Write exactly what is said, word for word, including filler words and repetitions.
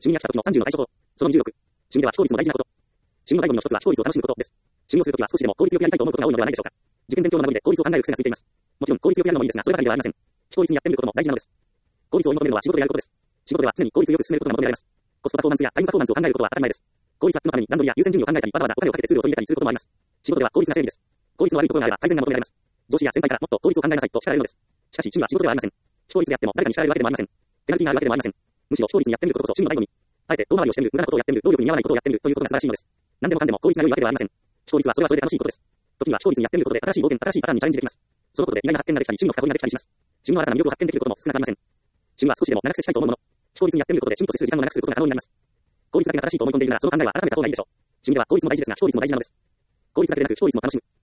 趣味や企画のさんじゅうの対処法。そのにじゅうろく。趣味では非効率も大事なこと。趣味の醍醐味の一つは非効率を楽しむことです。趣味をするときは少しでも効率よくやりたいと思うことが多いのではないでしょうか。受験勉強の名残で効率を考える癖がついています。もちろん効率よくやるのもいいですが、そればかりではありません。非効率にやってみることも大事なのです。効率を追い求めるのは仕事でやることです。仕事では常に効率よく進めることが求められます。コストパフォーマンスやタイムパフォーマンスを考えることは当たり前です。効率アップのために段取りや優先順位を考えたり、わざわざお金をかけてツールを取り入れたりすることもあります。仕事では効率が正義です。効率の悪いところがあれば改善が求められます。上司や先輩からもっと効率を考えなさいと叱られるのです。しかし趣味は仕事ではありません。非効率でやっても誰かに叱られるわけでもありません。ペナルティがあるわけでもありません。むしろ非効率にやってみることこそ趣味の醍醐味。あえて遠回りをしてみる、無駄なことをやってみる、労力に見合わないことをやってみるということが素晴らしいのです。何でもかんでも効率が良いわけではありません。非効率はそれはそれで楽しいことです。時には非効率にやってみることで新しい冒険、新しいパターンにチャレンジできます。そのことで意外な発見ができたり、趣味の深掘りができたりします。趣味の新たな魅力を発見できることも少なくありません。趣味は少しでも長く接したいと思うもの。非効率にやってみることで趣味と接する時間を長くすることが可能になります。効率だけが正しいと思い込んでいるなら、その考えは改めた方がいいでしょう。趣味では効率も大事ですが、非効率も大事なのです。効率だけでなく非効率も楽しむ。